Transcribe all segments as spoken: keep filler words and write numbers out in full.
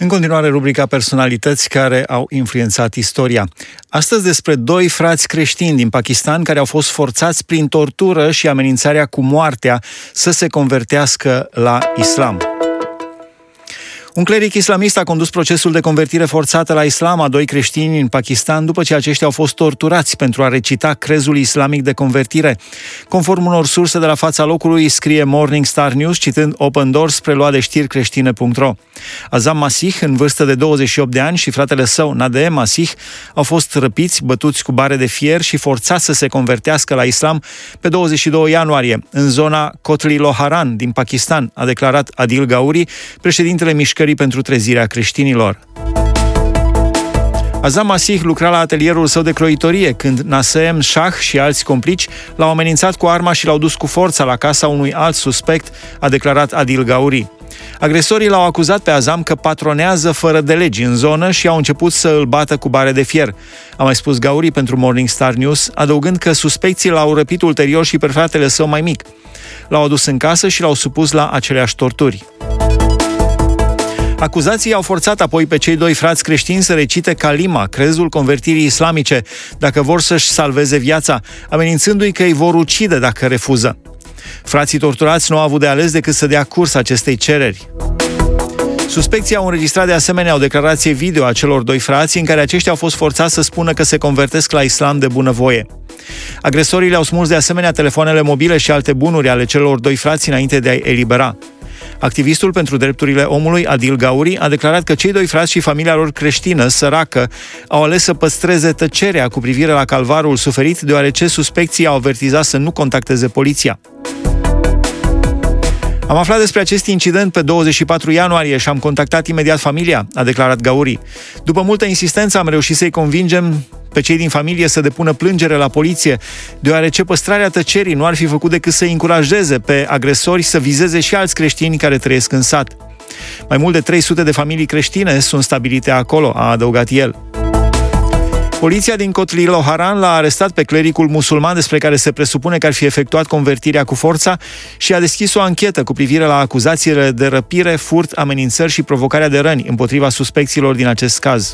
În continuare, rubrica Personalități care au influențat istoria. Astăzi despre doi frați creștini din Pakistan care au fost forțați prin tortură și amenințarea cu moartea să se convertească la islam. Un cleric islamist a condus procesul de convertire forțată la islam a doi creștini în Pakistan după ce aceștia au fost torturați pentru a recita crezul islamic de convertire. Conform unor surse de la fața locului, scrie Morning Star News, citând Open Doors, preluat de știri creștine punct ro. Azam Masih, în vârstă de douăzeci și opt de ani, și fratele său, Nadeh Masih, au fost răpiți, bătuți cu bare de fier și forțați să se convertească la islam pe douăzeci și doi ianuarie, în zona Kotli Loharan din Pakistan, a declarat Adil Gauri, președintele mișcării pentru trezirea creștinilor. Azam Masih lucra la atelierul său de croitorie când Naseem Shah și alți complici l-au amenințat cu arma și l-au dus cu forța la casa unui alt suspect, a declarat Adil Gauri. Agresorii l-au acuzat pe Azam că patronează fără de legi în zonă și au început să îl bată cu bare de fier, a mai spus Gauri pentru Morning Star News, adăugând că suspecții l-au răpit ulterior și pe fratele său mai mic. L-au adus în casă și l-au supus la aceleași torturi. Acuzații au forțat apoi pe cei doi frați creștini să recite Kalima, crezul convertirii islamice, dacă vor să-și salveze viața, amenințându-i că îi vor ucide dacă refuză. Frații torturați nu au avut de ales decât să dea curs acestei cereri. Suspecții au înregistrat de asemenea o declarație video a celor doi frați în care aceștia au fost forțați să spună că se convertesc la islam de bunăvoie. Agresorii le-au smuls de asemenea telefoanele mobile și alte bunuri ale celor doi frați înainte de a-i elibera. Activistul pentru drepturile omului, Adil Gauri, a declarat că cei doi frați și familia lor creștină, săracă, au ales să păstreze tăcerea cu privire la calvarul suferit, deoarece suspecții au avertizat să nu contacteze poliția. Am aflat despre acest incident pe douăzeci și patru ianuarie și am contactat imediat familia, a declarat Gauri. După multă insistență am reușit să-i convingem pe cei din familie să depună plângere la poliție, deoarece păstrarea tăcerii nu ar fi făcut decât să încurajeze pe agresori să vizeze și alți creștini care trăiesc în sat. Mai mult de trei sute de familii creștine sunt stabilite acolo, a adăugat el. Poliția din Kotli Loharan l-a arestat pe clericul musulman despre care se presupune că ar fi efectuat convertirea cu forța și a deschis o anchetă cu privire la acuzațiile de răpire, furt, amenințări și provocarea de răni împotriva suspecților din acest caz.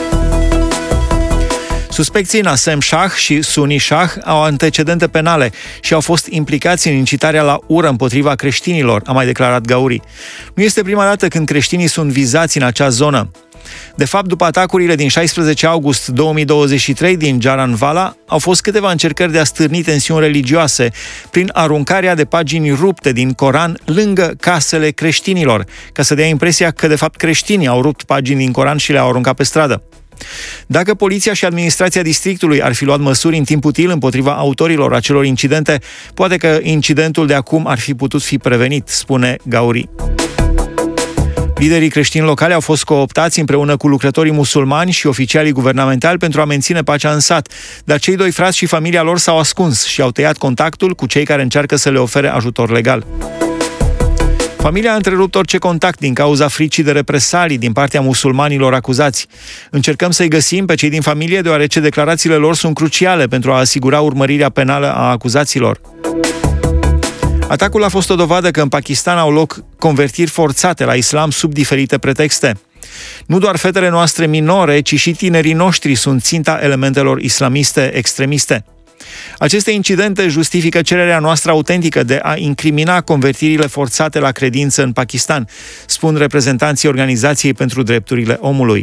Suspecții Naseem Shah și Suni Shah au antecedente penale și au fost implicați în incitarea la ură împotriva creștinilor, a mai declarat Gauri. Nu este prima dată când creștinii sunt vizați în acea zonă. De fapt, după atacurile din șaisprezece august două mii douăzeci și trei din Jaranwala, au fost câteva încercări de a stârni tensiuni religioase prin aruncarea de pagini rupte din Coran lângă casele creștinilor, ca să dea impresia că, de fapt, creștinii au rupt pagini din Coran și le-au aruncat pe stradă. Dacă poliția și administrația districtului ar fi luat măsuri în timp util împotriva autorilor acelor incidente, poate că incidentul de acum ar fi putut fi prevenit, spune Gauri. Liderii creștini locali au fost cooptați împreună cu lucrătorii musulmani și oficialii guvernamentali pentru a menține pacea în sat, dar cei doi frați și familia lor s-au ascuns și au tăiat contactul cu cei care încearcă să le ofere ajutor legal. Familia a întrerupt orice contact din cauza fricii de represalii din partea musulmanilor acuzați. Încercăm să-i găsim pe cei din familie, deoarece declarațiile lor sunt cruciale pentru a asigura urmărirea penală a acuzaților. Atacul a fost o dovadă că în Pakistan au loc convertiri forțate la islam sub diferite pretexte. Nu doar fetele noastre minore, ci și tinerii noștri sunt ținta elementelor islamiste extremiste. Aceste incidente justifică cererea noastră autentică de a incrimina convertirile forțate la credință în Pakistan, spun reprezentanții Organizației pentru Drepturile Omului.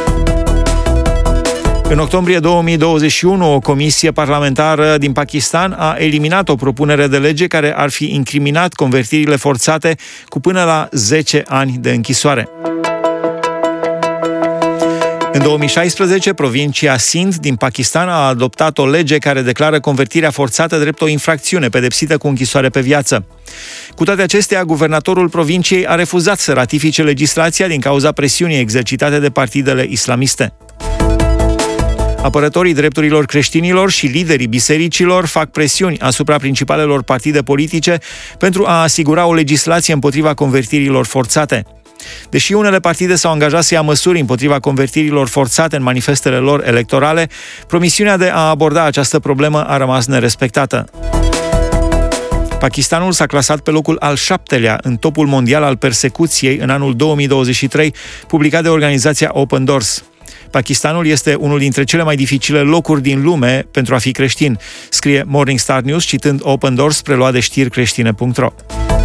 În octombrie două mii douăzeci și unu, o comisie parlamentară din Pakistan a eliminat o propunere de lege care ar fi incriminat convertirile forțate cu până la zece ani de închisoare. În două mii șaisprezece, provincia Sindh din Pakistan a adoptat o lege care declară convertirea forțată drept o infracțiune pedepsită cu închisoare pe viață. Cu toate acestea, guvernatorul provinciei a refuzat să ratifice legislația din cauza presiunii exercitate de partidele islamiste. Apărătorii drepturilor creștinilor și liderii bisericilor fac presiuni asupra principalelor partide politice pentru a asigura o legislație împotriva convertirilor forțate. Deși unele partide s-au angajat să ia măsuri împotriva convertirilor forțate în manifestele lor electorale, promisiunea de a aborda această problemă a rămas nerespectată. Pakistanul s-a clasat pe locul al șaptelea în topul mondial al persecuției în anul două mii douăzeci și trei, publicat de organizația Open Doors. Pakistanul este unul dintre cele mai dificile locuri din lume pentru a fi creștin, scrie Morning Star News, citând Open Doors, preluat de știri creștine punct ro.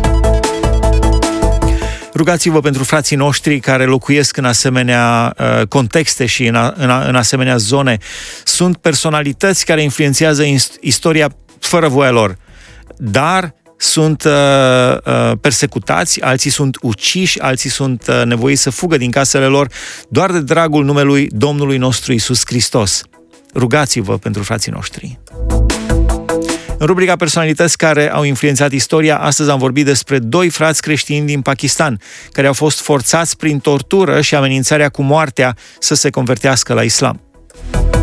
Rugați-vă pentru frații noștri care locuiesc în asemenea uh, contexte și în, a, în, a, în asemenea zone. Sunt personalități care influențează istoria fără voia lor, dar sunt uh, uh, persecutați, alții sunt uciși, alții sunt uh, nevoiți să fugă din casele lor doar de dragul numelui Domnului nostru Iisus Hristos. Rugați-vă pentru frații noștri. În rubrica personalități care au influențat istoria, astăzi am vorbit despre doi frați creștini din Pakistan, care au fost forțați prin tortură și amenințarea cu moartea să se convertească la islam.